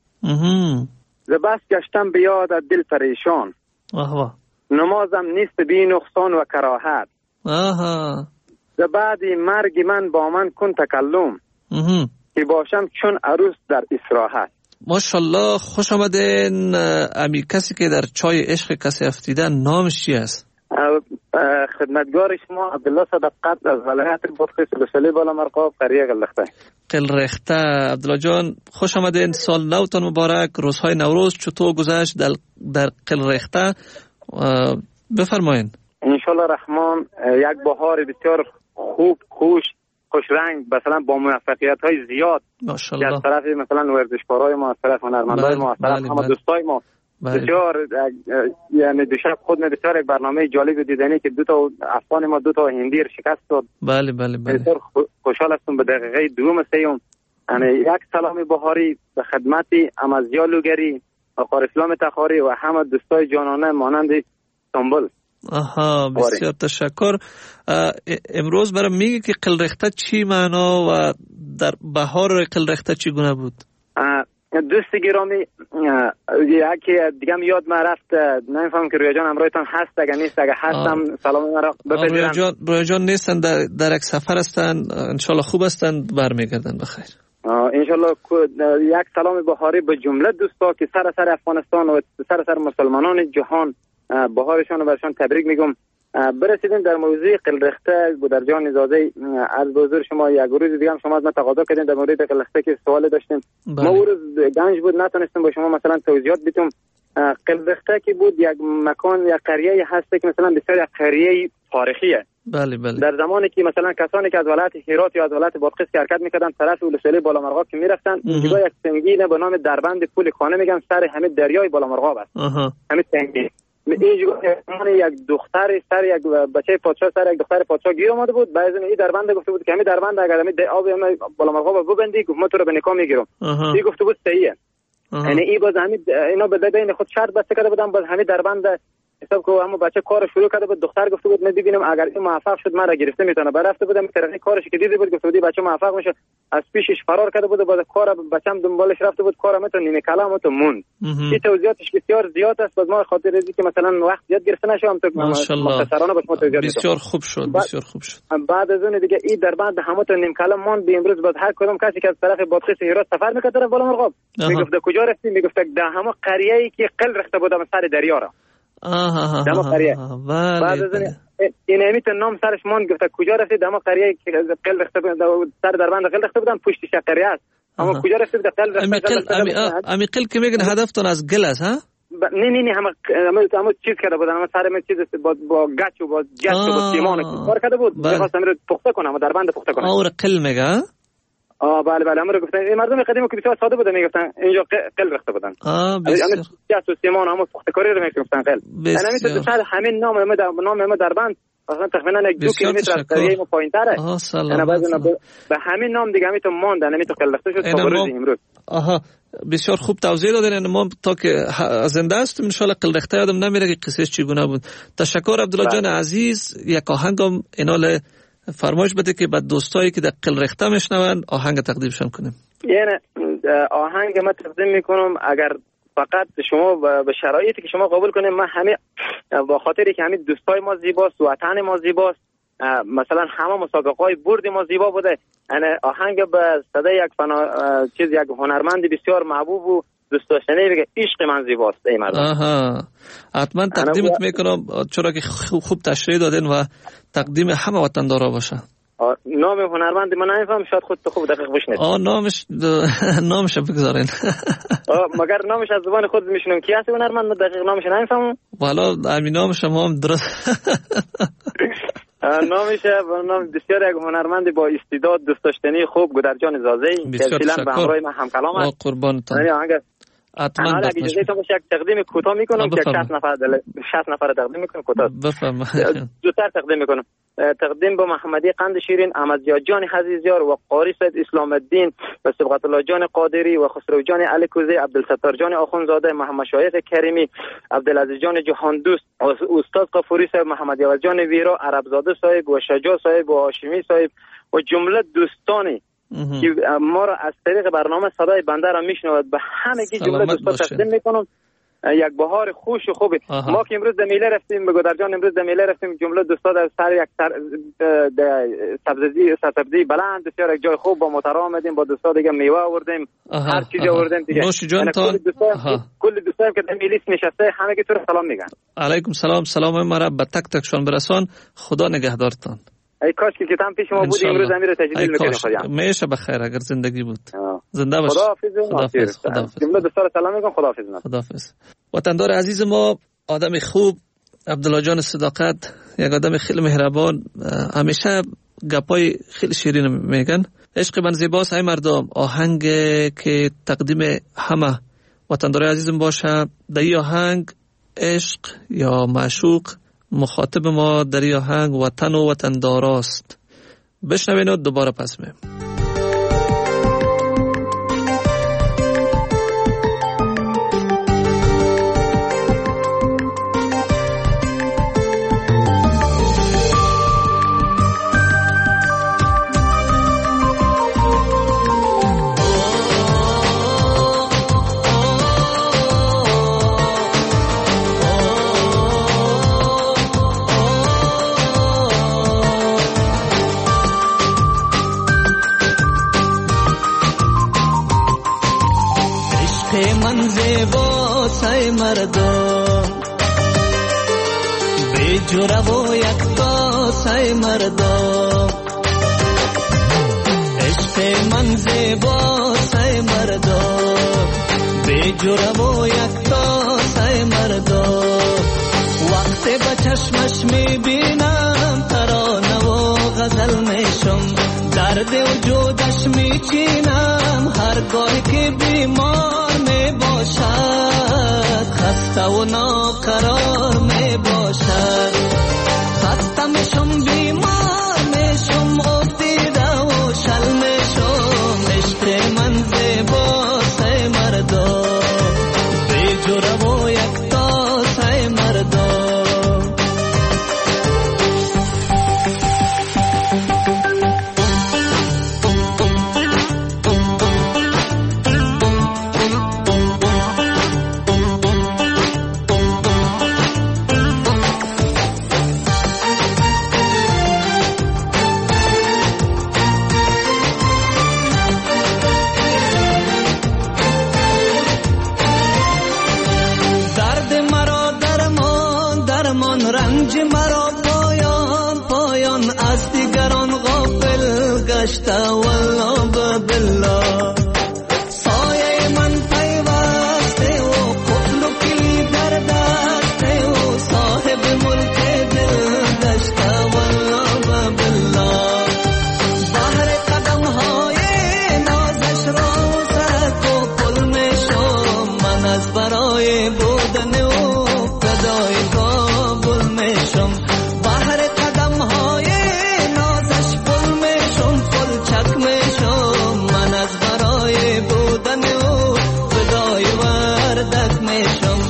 ز بس گشتم بیاد دل پریشان، واه واه. نمازم نیست بی نقصان و کراهت. آها. ز بعد مرگ من با من کن تکلم، که باشم چون عروس در استراحت. ماشاءالله، خوش آمدین. امی کسی که در چای عشق کسی افتیده نامش چی است؟ خدمتگار شما عبدالله صدقت از ولایت بادغیس بسلی بالا مرقاب قریه قلرخته. قلرخته. عبدالله جان خوش آمدین، سال نوتان مبارک. روزهای نوروز چطور گذشت در قلرخته؟ بفرمایین. انشالله رحمان یک بهار بسیار خوب، خوش رنگ، مثلا با موفقیت های زیاد ماشاءالله از طرف مثلا ورزشکارای ما، از طرف هنرمندای ما، از طرف همه دوستای ما. بسیار یعنی دیشب خود بسیار یک برنامه جالب دیدنی که دو تا افغان ما دو تا هندی شکست داد. بله. بسیار خوشحال هستم. به دقیقه دوم سیوم یعنی یک سلام بهاری به خدمت امازیا لوگری، آقا اسلام تخاری و همه دوستای جانانه مانند استانبول. آها، بسیار تشکر. امروز برام میگی که قلرخته چی معنا و در بهار قلرخته چی گونه بود؟ دوست گرامی، یکی دیگه یاد ما رفت، نمیفهم که رویا جان امرویتان هست، اگه نیست، اگه هستم سلام مرا بپذیرن. رویا جان نیستن، در یک سفر هستن، انشالله خوب هستن، برمیگردن بخیر. انشالله. یک سلام بهاری به جمله دوستا که سر افغانستان و سر مسلمانان جهان بهارشان رو برشان تبریک میگم. برسیدیم در موضوع قلرخته. در جان زاده از حضور شما یک روز دیگه هم شما از ما تقاضا کردین در مورد قلرخته که سوال داشتیم. ما اون روز گنج بود نتونستیم با شما مثلا توضیحات بدیم. قلرخته که بود یک مکان، یک قریه هست که مثلا بسیار یک قریه تاریخیه. بله. در زمانی که مثلا کسانی که از ولایت هرات یا از ولایت بادغیس حرکت میکردن طرف ولسوالی بالا مرغاب که میرفتن، اینجا یک سنگینه به نام دربند پول خانه میگن، سر همه دریای بالا مرغاب است. همه سنگین. اینجا یک دختر سر یک بچه پادشاه، سر یک دختر پادشاه گیر اومده بود. بعد از این دربند گفته بود که همین دربند اگر همین آب بالا مرغاب ببندی ما تو رو به نکاح میگیرم. این گفته بود صحیحه. یعنی این باز همین اینا به بین خود شرط بسته کرده بودن، باز همین دربند حساب که اما بچه کار شروع کرده بود. دختر گفته بود ببینم اگر این موفق شد من را گرفته میتونه. بعد رفته بودم طرف کارش که دیده بود، گفته بود بچه موفق میشه، از پیشش فرار کرده بود. باز کار بچم دنبالش رفته بود، کار میتونه نیمه کلام تو موند. این توضیحاتش بسیار زیاد است. باز ما خاطر از اینکه مثلا وقت زیاد گرفته نشوم تو مختصرانه باش ما توضیحات بسیار خوب شد. بعد از اون دیگه این دربند همه تو نیم کلام موند. به امروز باز هر کدوم کسی که از طرف بادغیس هرات سفر میکرد طرف بالا مرغاب میگفت کجا رفتیم، میگفت ده همه قریه‌ای که قلرخته بود سر دریا را. دما قریه. بعد از این امیت نام سرش مان گفته کجا رسید؟ دما قریه که قلرخته بود، سر دربند قلرخته بودن، پشتش قریه است. اما کجا رسید؟ قلرخته. امی قل که میگن هدفتون از گل است ها؟ نه همه چیز کرده بودن، همه سر من چیز با گچ و با جست و با سیمان کار کرده بود. می‌خواستم رو پخته کنم، دربند پخته کنم. اور قل میگه. بله همه رو گفتن. مردم قدیمی که بسیار ساده بودن میگفتن اینجا قل رخته بودن. بسیار. جست و سیمان همه پختکاری رو میگفتن قل. یعنی میتونه شاید همین نام دربند مثلا تقریبا 2 کیلومتر از قریه ما پایین‌تره. یعنی به همین نام دیگه میتونه ماند، یعنی میتونه قل رخته شد تا روز امروز. بسیار خوب توضیح دادین. ما تا که زنده هستیم ان شاء الله قل رخته یادم نمیره که قصه چگونه بود. تشکر عبدالله جان عزیز. یک آهنگم اینال فرمایش بده که بعد دوستایی که در قلرخته میشنون آهنگ تقدیمشون کنیم. یعنی آهنگ ما تقدیم میکنم اگر فقط شما به شرایطی که شما قبول کنیم. من همه با خاطری که همه دوستای ما زیباست، وطن ما زیباست، مثلا همه مسابقه‌های برد ما زیبا بوده. یعنی آهنگ به صدای یک هنرمند بسیار محبوب و دوست داشتنی بگه عشق من زیباست ای مردم. حتما تقدیمت میکنم چرا که خوب تشریح دادین و تقدیم همه وطندارا باشه. نام هنرمند من نمیفهم، شاید خود تو خوب دقیق بشنید. نامش بگذارین. مگر نامش از زبان خود میشنم کی هست هنرمند، من دقیق نامش نمیفهمم. والا همین نامش هم درست. نامش نام بسیار یک هنرمند با استعداد، دوست داشتنی، خوب، گودرجان زازی که اصلا به همراه من همکلام است. قربانتان. حتما اگه اجازه تو باشه یک تقدیم کوتاه میکنم که 60 نفر تقدیم میکنم کوتاه. بفرمایید. زودتر تقدیم میکنم. تقدیم با محمدی قند شیرین، احمد جان عزیزیار و قاری سید اسلام الدین و صبغت الله جان قادری و خسرو جان علی کوزی، عبدالستار جان آخونزاده، محمد شایخ کریمی، عبدالعزیز جان جهان دوست، استاد قفوری صاحب، محمد یوز جان ویرا، عرب زاده صاحب و شجاع صاحب و هاشمی صاحب و جمله دوستانی که ما را از طریق برنامه صدای بنده را میشنوند، به همگی جمله دوستا تقدیم میکنم. یک بهار خوش و خوبی. ما که امروز دمیله رفتیم به گودرجان، امروز دمیله رفتیم، جمله دوستا در سر یک سبزی بلند بسیار یک جای خوب با موتر آمدیم، با دوستا دیگه میوه آوردیم، هر چیز آوردیم دیگه. نوش جانتان. کل دوستایی که دمیلیس نشسته همگی تو رو سلام میگن. علیکم سلام مرا به تک تکشان برسان. خدا نگهدارتان. ای کاش که کتاب پیش ما بود امروز امیر تجلیل میکنیم. خدا میشه بخیر اگر زندگی بود. زنده باش. خداحافظ. جمله دوستا رو سلام میگم. خداحافظ. وطندار عزیز ما، آدم خوب، عبدالله جان صداقت، یک آدم خیلی مهربان، همیشه گپای خیلی شیرین میگن. عشق من زیباست ای مردم، آهنگ که تقدیم همه وطندار عزیزم باشه. در این آهنگ عشق یا معشوق مخاطب ما در این آهنگ وطن و وطنداراست. بشنوین و دوباره پس میم. جورا و یکتا سای مردم، عشق من زیبا سای مردم، بی جورا و یکتا سای مردم. وقتی با چشمش میبینم ترانه و غزل میشم، درد وجودش میچینم هرگاه که بیمار میباشد، خسته و ناقرار میباشد. خسته میشم، بیمار میشم، افتیده و شل میشم. عشق من زیبا سای مردم، بی جرا و یکتا سای مردم. رنج مرا پایان پایان از دیگران غافل گشته، والله بالله سایه من پیوسته و قفل و کلید در دسته و صاحب ملک دل گشته، والله بالله بحر قدم های نازش را سرک و پل میشم. من از برای بودن و فدای کابل میشم، بحر قدم های نازش پل میشم، پل چک میشم. من از برای بودن و فدای وردک میشم.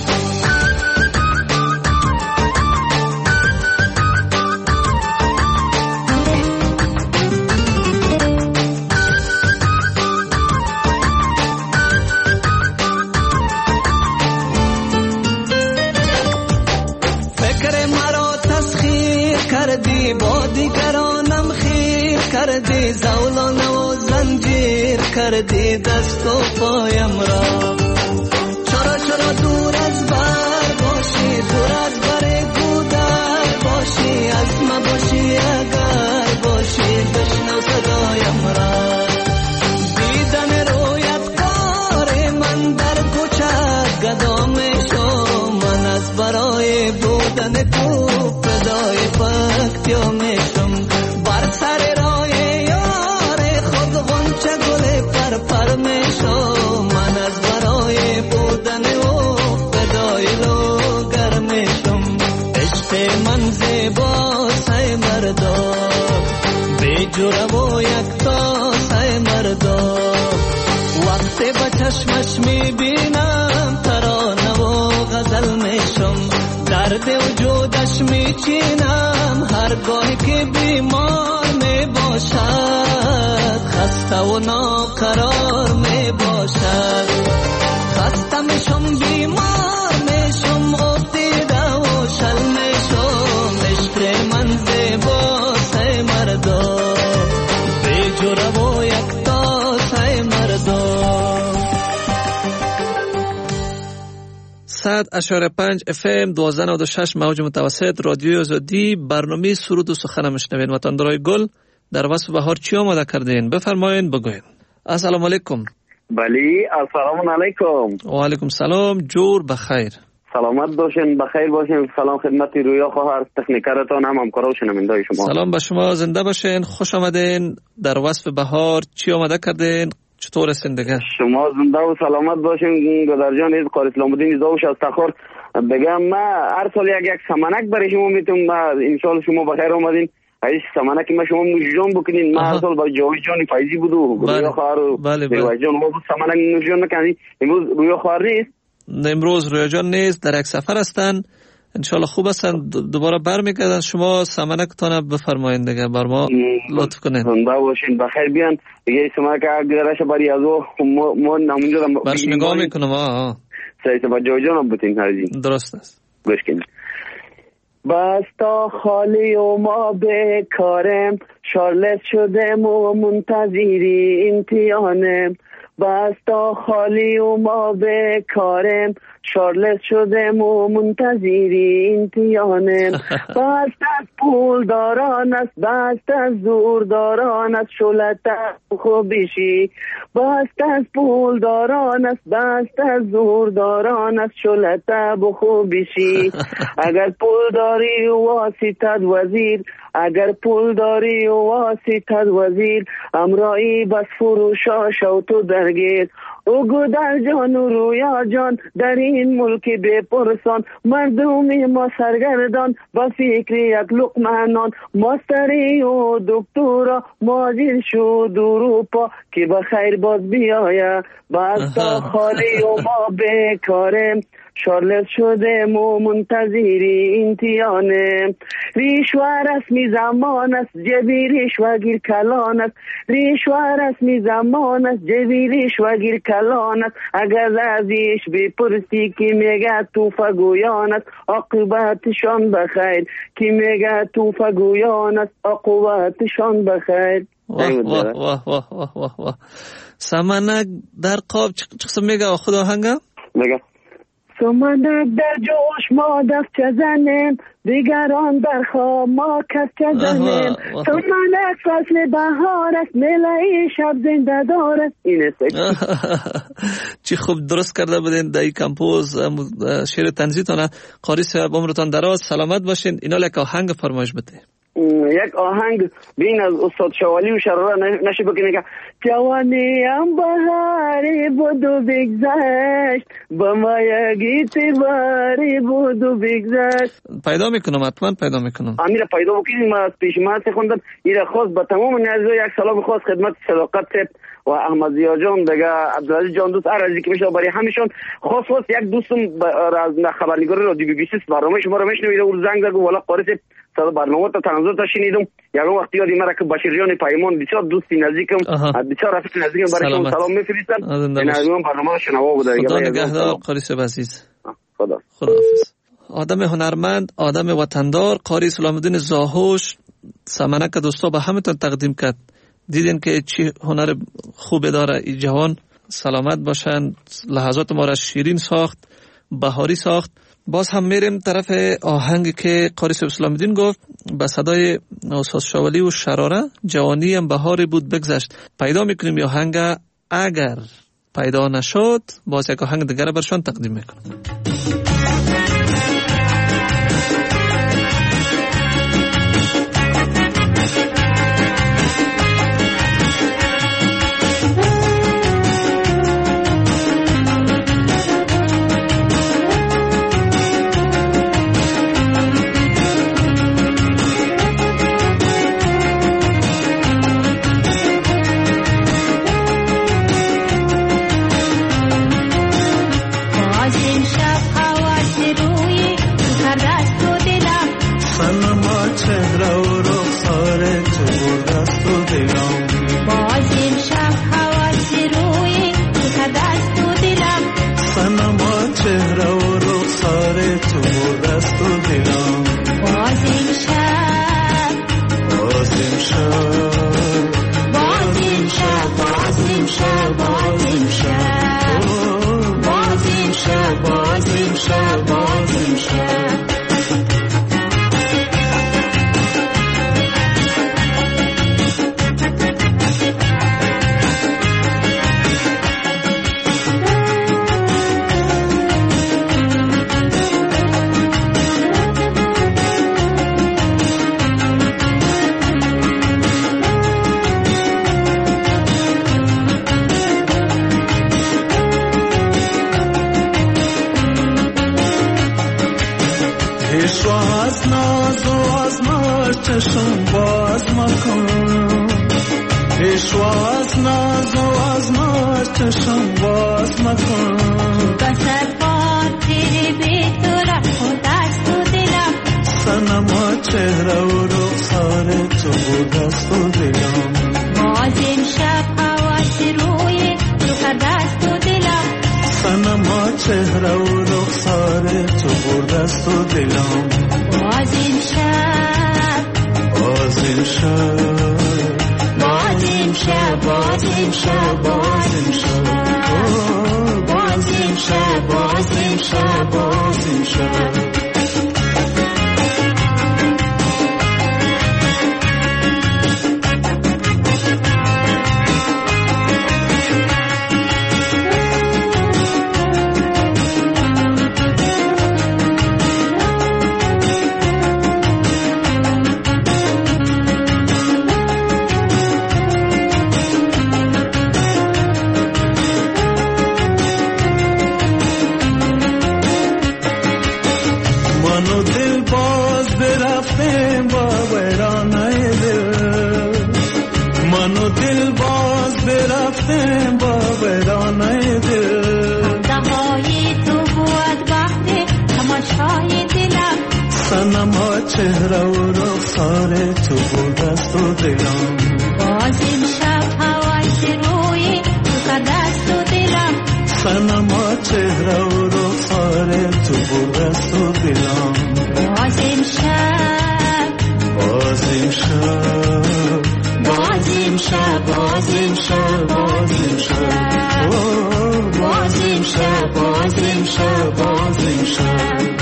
کردی با دیگرانم خیر کردی، زولانه و زنجیر کردی دست و پایم را. چرا دور از بر باشی، دور از بر گودر باشی، از ما باشی اگر باشی شو من از برای بودن او فدای لو گرم شم عشق من زیبا سای مردا بی جرا و یکتا سای مردا وقتی با چشمش میبینم ترانه و غزل میشم درد وجودش میچینم هرگاهی که بیمار میباشد خسته و ناقرار میباشد خسته میشم بیمار میشم افتیده و شل میشم عشق من زیبا سای مردا بی جرا و یکتا سای مردا 100.5 FM 1296 موج متوسط رادیوی آزادی برنامه سرود و سخن میشنوین. وطندارای گل در وصف بهار چی آماده کردین؟ بفرمایین بگوین. السلام علیکم. بلی السلام علیکم. و علیکم سلام. جور بخیر. سلامت باشین بخیر باشین. سلام خدمت رویا خواهر تکنیکرتان هم همکارا و شنوندای شما. سلام به شما زنده باشین. خوش آمدین. در وصف بهار چی آماده کردین؟ چطور هستین دیگه؟ شما زنده و سلامت باشین. گذر جان از قاری اسلام الدین زاوش از تخار بگم ما هر سال یک سمنک برای شما میتونم. ان شاء الله شما بخیر اومدین. ایش سمنک ما شما نوشجان بکنین. ما هر سال برای جوی جان فایزی بودو رویا خواهر و رویا جان ما سمنک نوشجان نکنی. امروز رویا خواهر نیست. امروز رویا جان نیست، در یک سفر هستن. انشالله خوب هستن، دوباره برمیگردن. شما سمنکتان بفرمایید دیگه بر ما لطف کنین. زنده باشین بخیر بیان دیگه. سمنک اگرش بری از ما نمونجا برش نگاه میکنم. سایت با جوی جان بودین هرجی درست است. گوش کنید. بس تا خالی و ما بکارم شارلت شدم و منتظری امتحانم. بس تا خالی و ما بکارم شارلت شدم و منتظری امتحانم. بس از پول داران است بس از زور داران است شلت خوبیشی. بس از پول داران است بس از زور داران است شلت خوبیشی. اگر پول داری و واسطت وزیر اگر پول داری و واسطت وزیر امرایی بس فروشا شو تو درگیر. او گودر جان و رویا جان در این ملک بپرسان مردمی ما سرگردان با فکر یک لقمه نان. ماستری و دکتورا ماجر شد اروپا که بخیر باز بیاید. بس تا خالی و ما بکارم شارلت شدم و منتظری امتحانم. ریشوار رسمی زمان است جبی ریشوگیر کلان است. ریشوار رسمی زمان است جبی ریشوگیر کلان است. اگر ازیش بپرسی که میگه توفگویان است عاقبتشان بخیر. که میگه توفگویان است عاقبتشان بخیر. واه واه واه واه واه واه واه. سمنک در قاب چه قسم میگه خود آهنگه؟ میگه سمنک در جوش ما دفت زنیم دیگران در خواب ما کف زنیم. سمنک فصل بهار است ملایی شب زنده دارد. این است چی خوب درست کرده بودین دایی کمپوز شعر تنزیتانه. قاری صاحب عمرتان دراز سلامت باشین. اینا یک آهنگ فرمایش بده. یک آهنگ بین از استاد شوالی و شراره نشه بکنه که جوانی هم بهاری بود و بگذشت با ما یکیت باری بود و بگذشت. پیدا میکنم حتما پیدا میکنم. امیر پیدا بکنیم. از پیش من خوندم ایره خواست با تمام نیازو یک سلام خواست خدمت صداقت و احمد زیا جان دیگه عبدالعزیز جان دوست ارزی که میشه برای همیشون خاص یک دوستم از خبرنگار رادیو بی بی سی برنامه شما رو میشنوید و زنگ زد والا قاری صدا برنامه تا تنظیم تا شنیدم. یعنی وقتی یادی مرا که بشیر جان پیمان بسیار دوستی نزدیکم بسیار رفیق نزدیکم برای شما سلام میفرستم. این از برنامه رو شنوا بوده. خدا نگهدار قاری صاحب عزیز. خداحافظ. آدم هنرمند، آدم وطندار، قاری سلام الدین زاهوش سمنک دوستا به همتون تقدیم کرد. دیدین که چی هنر خوب داره این جوان. سلامت باشن. لحظات ما را شیرین ساخت، بهاری ساخت. باز هم میریم طرف آهنگی که قاری صاحب سلام الدین گفت به صدای استاد شوالی و شراره. جوانی هم بهاری بود بگذشت. پیدا میکنیم یا آهنگ اگر پیدا نشد باز یک آهنگ دیگر برشان تقدیم میکنم. پیشوا از ناز و آزمایش چشم باز مکن پیشوا از ناز و آزمایش چشم باز مکن بسر بار تیری بی تو رفت و دست و دلم سنما چهره و رخسار تو بود دست و دلم باز امشب حواس روی تو کر دست و دلم سنما چهره و رخسار تو بود دست و دلم باز امشب باز امشب باز امشب باز امشب باز امشب باز امشب باز امشب باز امشب سنما چهره و رخسار تو بود دست و دلم باز امشب حواس روی تو کر دست و دلم سنما چهره و رخسار تو بود دست و دلم باز امشب باز امشب باز امشب باز امشب باز امشب باز امشب باز امشب باز امشب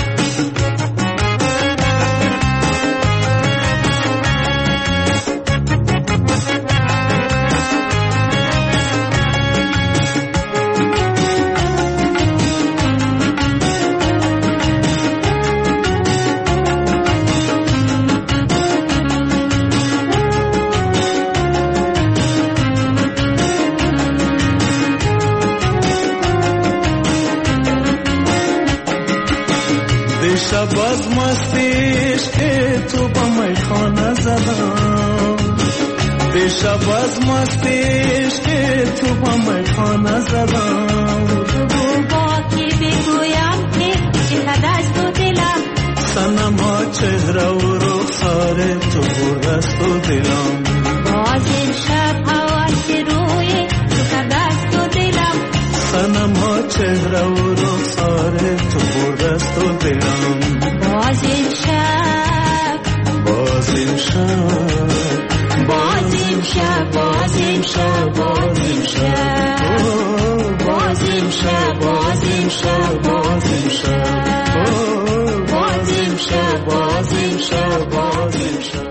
شب از مستیش که تو با میخانه زدم دیشب از مستیش که تو با میخانه زدم تو با کی بگویم که دست و دلم سنما چهره و رخسار تو بود دست و دلم باز امشب حواس روی تو کر دست و دلم سنما چهره و رخسار تو بود دست و دلم باز امشب باز امشب باز امشب باز امشب باز امشب باز امشب باز امشب باز امشب باز امشب باز امشب باز امشب.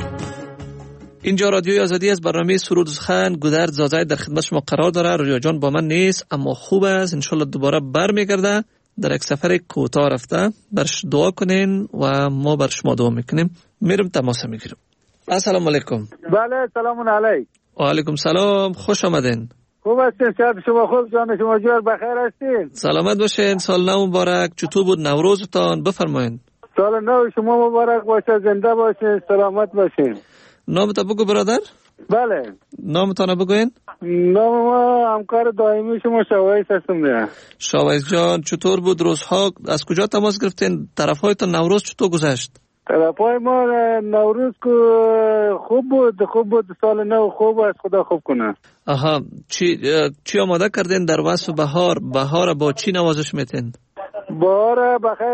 اینجا رادیوی آزادی از برنامه سرود و سخن گودرد زازای در خدمت شما قرار داره. رویا جان با من نیست اما خوب است، انشالله دوباره برمیگرده. در یک سفر کوتاه رفته، برش دعا کنین و ما بر شما دعا میکنیم. میرم تماس میگیرم. السلام علیکم. بله سلام علیکم. و علیکم سلام، خوش آمدین. خوب هستین؟ شب شما خوب، جان شما جور بخیر هستین؟ سلامت باشین، سال نو مبارک. چطور بود نوروزتان؟ بفرمایین. سال نو شما مبارک باشه، زنده باشین، سلامت باشین. نامتا بگو برادر. بله نامتان بگوین. نام ما همکار دائمی شما شاویز هستم. شاویز جان چطور بود روزها؟ از کجا تماس گرفتین؟ طرف‌هایتان نوروز چطور گذشت؟ طرف‌های ما نوروز کو خوب بود، سال نو خوب است، خدا خوب کنه. آها، چی آماده کردین در وصف بهار با چی نوازش میتین؟ بهار بخیر،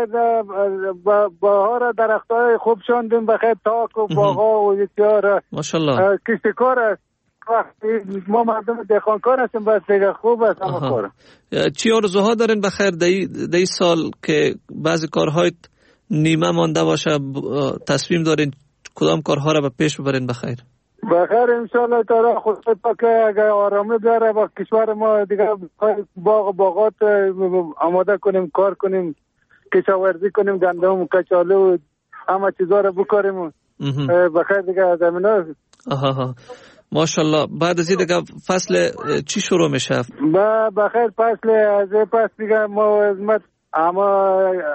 بهار درختای خوب شوندیم بخیر، تاک و باغا و یکیار ماشاءالله کشتکار است. ما مردم دهقانکار هستیم، بس دیگه خوب است همه کار. چی آرزوها دارین بخیر دی سال که بعضی کارهای نیمه مانده باشه؟ تصمیم دارین کدام کارها را به پیش ببرین بخیر؟ بخیر انشالله تعالی خدا پاک اگر آرامی بیاره با کشور ما دیگه، باغات آماده کنیم، کار کنیم، کشاورزی کنیم، گندم، کچالو و همه چیزا رو بکاریم بخیر دیگه زمینا. آها ماشاءالله. بعد از این دیگه فصل چی شروع میشه؟ بخیر فصل از پس دیگه ما اما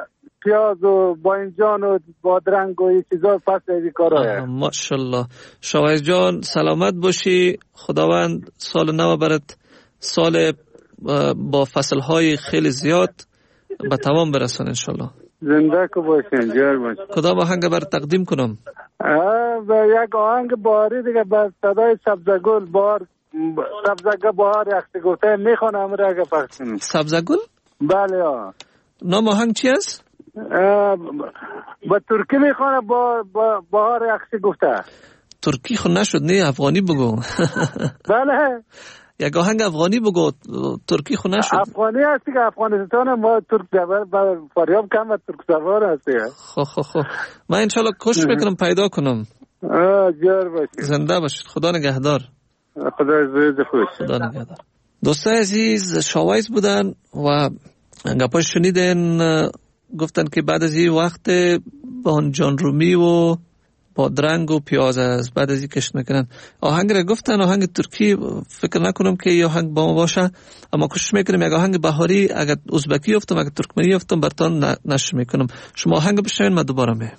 پیاز و باینجان و بادرنگ و این چیزا فصل این کارا. ماشاءالله. شوایز جان سلامت باشی. خداوند سال نو برات سال با فصلهای خیلی زیاد به تمام برسون انشالله. زنده که باشین. جار باشین. کدام آهنگ برات تقدیم کنم؟ یک آهنگ باری دیگه با صدای سبزگل بار سبزگل بهار یختی گفته میخونم را اگه پخشیم. سبزگل؟ بله ها. نام آهنگ چی است؟ با ترکی میخونه بهار یختی گفته. ترکی خود نشد نه افغانی بگو. بله. یک آهنگ افغانی بگو ترکی خود نشد. افغانی هستی که افغانستان ما ترک زبان فریاب کم و ترک زبان هستی. خب من انشالله کوشش میکنم پیدا کنم. جار باشید. زنده باشید. خدا نگهدار. خدا عزیز خوش. خدا نگهدار. دوستای عزیز شوایز بودن و گپاش شنیدن. گفتن که بعد از این وقت بانجان رومی و بادرنگ و پیاز است. بعد از این کشت میکنن. آهنگ را گفتن آهنگ ترکی فکر نکنم که این آهنگ با ما باشه، اما کوشش میکنم یک آهنگ بهاری اگر ازبکی افتم اگر ترکمنی افتم براتون نشر میکنم. شما آهنگ بشنوین من دوباره میام.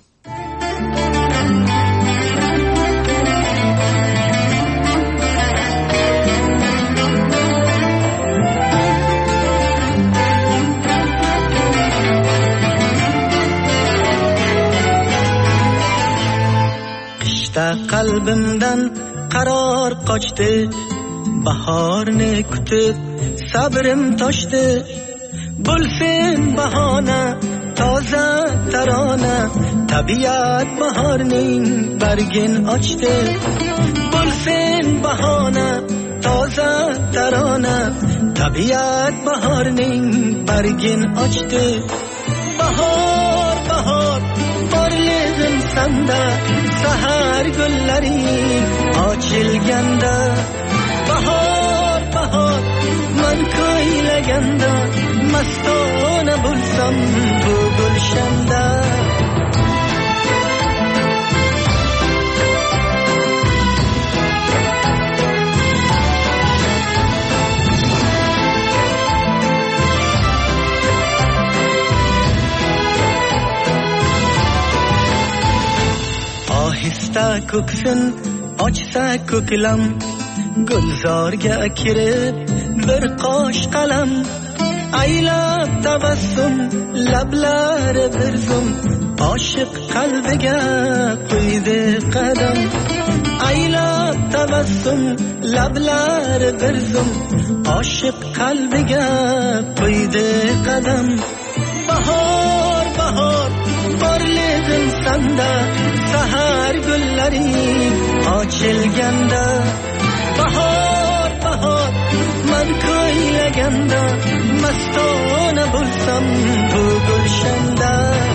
qalbimdan qaror qochdi, bahorni kutib sabrim toshdi. Bo'lsin bahona toza tarona, tabiat bahorning bargin ochdi. Bo'lsin bahona toza tarona, tabiat bahorning bargin ochdi. Bahor bahor borlig'im sanda, sahar gullaring ochilganda. Bahor bahor man ko'ylaganda, mastona bo'lsam bu gulshanda. ohista ko'ksin ochsa ko'klam, gulzorga kirib bir qosh qalam. Aylab tabassum lablari bir zum, oshiq qalbiga qo'ydi qadam. Aylab tabassum lablari bir zum, oshiq qalbiga qo'ydi qadam. Bahor bahor borlig'im sanda, sahar gullaring ochilganda. Bahor bahor man ko'ylaganda, mastona bo'lsam bu gulshanda.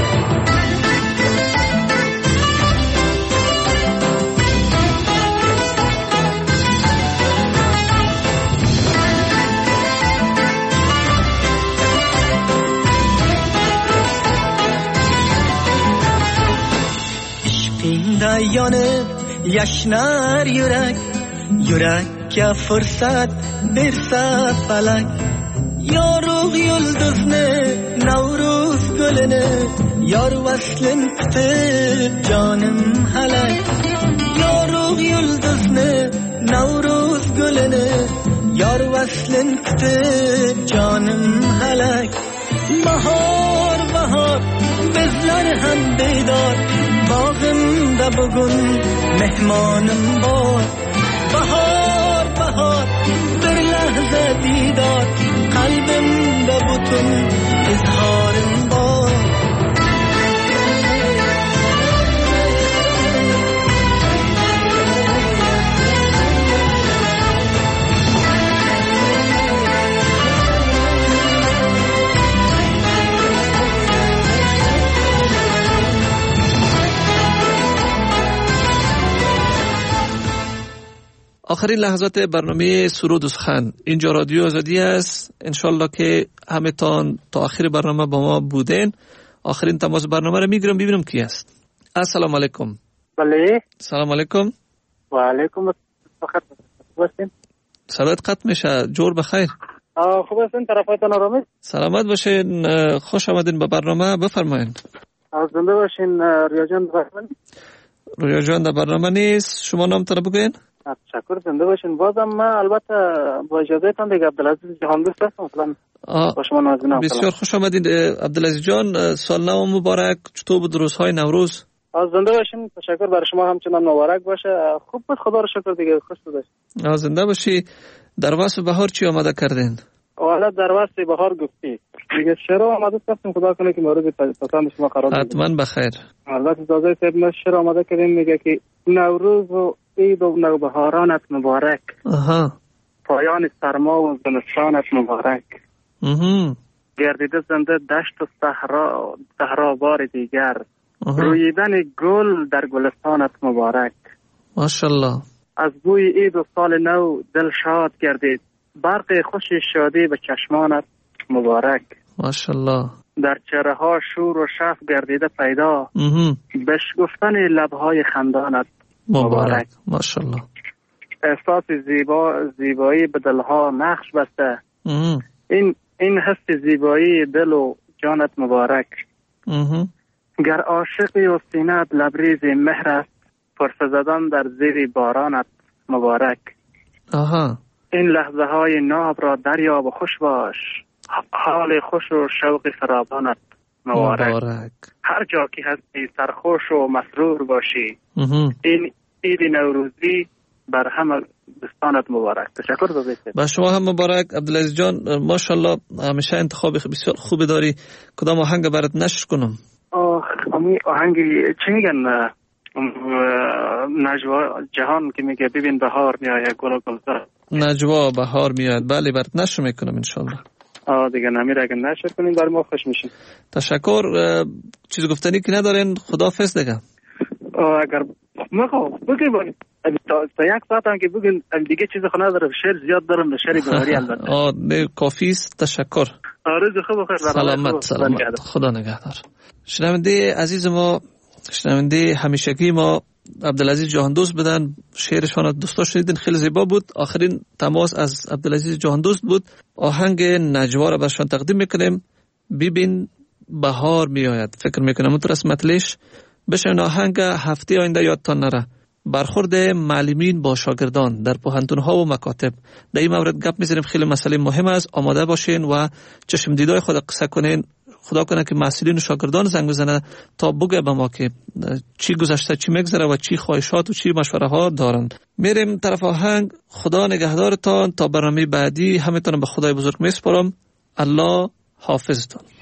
ishqingda yonib yashnar yurak, yurakka fursat bersa falak. Yorug' yulduzni Navruz gulini, yor vaslin kutib jonim halak. Yorug' yulduzni Navruz gulini, yor vaslin kutib jonim halak. Bahor bahor bizlar ham bedor, bog'imda bugun mehmonim bor. Bahor bahor bir lahza didor, qalbimda butun izhorim bor. آخرین لحظات برنامه سرود و سخن اینجا رادیو آزادی است. انشالله که همه تان تا آخر برنامه با ما بودین. آخرین تماس برنامه رو میگیرم ببینم کی است. السلام علیکم. بله. سلام علیکم. و علیکم السلام. صدات قطع میشه. جور بخیر. خوب هستین؟ طرفایتان آرامی؟ سلامت باشین. خوش آمدین به برنامه. بفرمایین. از زنده باشین. ریا جان بفرمایین. رویا جان در برنامه نیست. شما نام تر بگوین. تشکر. زنده باشین. بازم من البته با اجازهتان دیگه عبدالعزیز جهاندوست هستم. مثلا با شما نازنینم. بسیار خوش آمدید عبدالعزیز جان. سال نو مبارک. چطور بود روزهای نوروز؟ از زنده باشین. تشکر. برای شما همچنان مبارک باشه. خوب بود، خدا رو شکر دیگه. خوش بود. از زنده باشی. در واسه بهار چی آماده کردین؟ حالا در واسه بهار گفتی دیگه شعر آماده کردیم. خدا کنه که مورد پسند شما قرار بگیره. حتما بخیر. البته اجازه صاحب ما شعر آماده کردیم، میگه که نوروز و عید و نوبهارانت مبارک. پایان سرما و زمستانت مبارک. گردیده زنده دشت و صحرا بار دیگر. رویدن گل در گلستانت مبارک. ماشاءالله. از بوی عید و سال نو دل شاد گردید. برق خوش شادی به چشمانت مبارک. ماشاءالله. در چهره ها شور و شف گردیده پیدا. بشگفتن لبهای خندانت مبارک. ماشاءالله. احساس زیبایی به دلها نقش بسته. این حس زیبایی دل و جانت مبارک. گر عاشقی و سینه‌ات لبریز مهر است، پرسه زدن در زیر بارانت مبارک. این لحظه های ناب را دریاب و خوش باش، حال خوش و شوق فراوانت مبارک. هر جا که هستی سرخوش و مسرور باشی. این عید نوروزی بر همه دوستانت مبارک. تشکر با شما هم مبارک عبدالعزیز جان. ماشاءالله همیشه انتخاب بسیار خوبی داری. کدام آهنگ برات نشر کنم؟ آهنگی چی میگن؟ نجوا جهان که میگه ببین بهار میآید گل و گلزار. نجوا بهار میآید. بله برات نشر میکنم ان شاء الله. دیگه نمیره. اگه نشر کنین برای ما خوش میشین. تشکر. چیز گفتنی که ندارین؟ خداحافظ دیگه. اگر بگیم تا یک ساعت هم که بگین دیگه چیز خو نداره. شعر زیاد دارم، به شعر بهاری البته. کافی است. تشکر. روز خوب بخیر. سلامت. خدا نگهدار. شنونده عزیز ما، شنونده همیشگی ما عبدالعزیز جهاندوست بدن. شعرشان دوستا شنیدین، خیلی زیبا بود. آخرین تماس از عبدالعزیز جهاندوست بود. آهنگ نجوا را برشان تقدیم میکنیم. ببین بهار میآید. فکر میکنم اون رسم مطلعش بشن. آهنگ هفته آینده یادتان نره. برخورد معلمین با شاگردان در پوهنتون‌ها و مکاتب. در این مورد گپ میزنیم. خیلی مسئله مهم است. آماده باشین و چشم دیدای خود قصه کنین. خدا کنه که مسئولین و شاگردان زنگ بزنه تا بگه به ما که چی گذشته، چی میگذره و چی خواهشات و چی مشوره ها دارند. میریم طرف آهنگ. خدا نگهدارتان تا برنامه بعدی. همتون به خدای بزرگ میسپارم. الله حافظتان.